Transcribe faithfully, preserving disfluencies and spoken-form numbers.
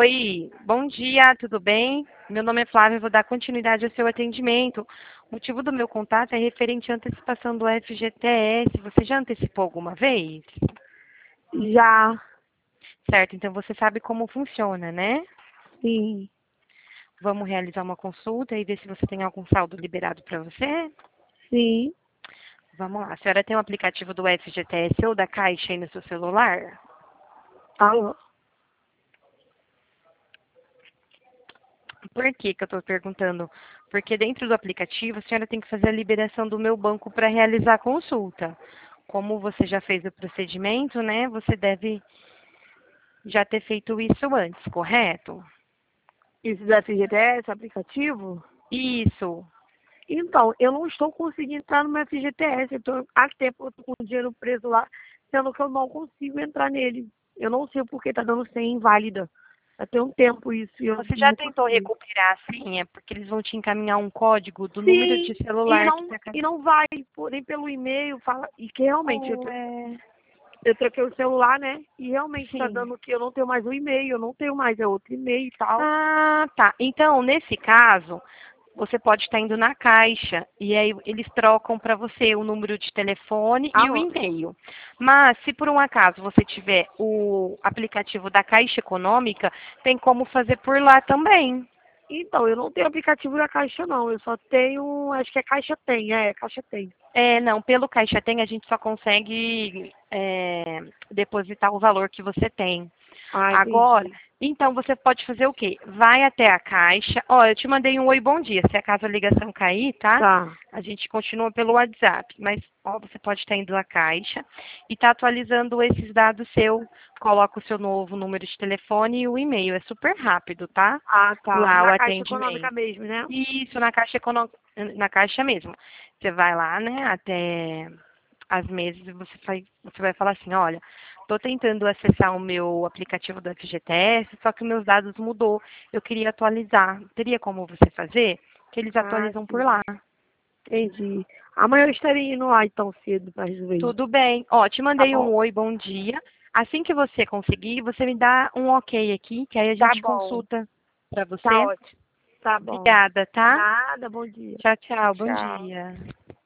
Oi, bom dia, tudo bem? Meu nome é Flávia, eu vou dar continuidade ao seu atendimento. O motivo do meu contato é referente à antecipação do F G T S. Você já antecipou alguma vez? Já, Certo, então você sabe como funciona, né? sim, Vamos realizar uma consulta e ver se você tem algum saldo liberado para você? sim. Vamos lá. A senhora tem o aplicativo do F G T S ou da Caixa aí no seu celular? Alô? Por que que eu estou perguntando? Porque dentro do aplicativo a senhora tem que fazer a liberação do meu banco para realizar a consulta. Como você já fez o procedimento, né? Você deve já ter feito isso antes, correto? Isso do F G T S, aplicativo? Isso. Então, eu não estou conseguindo entrar no meu F G T S. Eu tô, há tempo eu estou com o dinheiro preso lá, sendo que eu não consigo entrar nele. Eu não sei porque está dando senha inválida. Já tem um tempo isso e eu Você já não tentou consigo. recuperar a senha? Porque eles vão te encaminhar um código do número Sim, de e celular que não, está. e não vai, por- nem pelo e-mail, fala, e que realmente eu, Oh, tro- é... eu troquei o celular, né? E realmente está Sim. dando que eu não tenho mais o e-mail, eu não tenho mais, é outro e-mail e tal. Ah, tá. Então, nesse caso, você pode estar indo na caixa e aí eles trocam para você o número de telefone e o Alô? e-mail. Mas se por um acaso você tiver o aplicativo da Caixa Econômica, tem como fazer por lá também. Então, eu não tenho aplicativo da Caixa, não. Eu só tenho, acho que é Caixa Tem, é, Caixa Tem. É, não, pelo Caixa Tem a gente só consegue é, depositar o valor que você tem. Ah, Agora, entendi. então você pode fazer o quê? Vai até a caixa. Ó, eu te mandei um oi, bom dia. Se acaso a ligação cair, tá? Tá. A gente continua pelo WhatsApp. Mas, ó, você pode estar indo à caixa e tá atualizando esses dados seu. Coloca o seu novo número de telefone e o e-mail. É super rápido, tá? Ah, tá. Lá o Na Caixa Econômica atendimento. mesmo, né? Isso, na caixa econômica, na caixa mesmo. Você vai lá, né, até às meses e você vai, você vai falar assim, olha, estou tentando acessar o meu aplicativo do F G T S, só que meus dados mudou, eu queria atualizar. Teria como você fazer? Que eles Ah, atualizam por sim. lá. Entendi. Amanhã eu estarei indo lá então cedo para resolver isso. Tudo bem. Ó, te Tá mandei um bom. oi, bom dia. Assim que você conseguir, você me dá um ok aqui, que aí a Tá gente bom. consulta para Tá você. ótimo. Tá bom. Obrigada, tá? Nada, bom dia. Tchau, tchau. Bom Tchau. dia.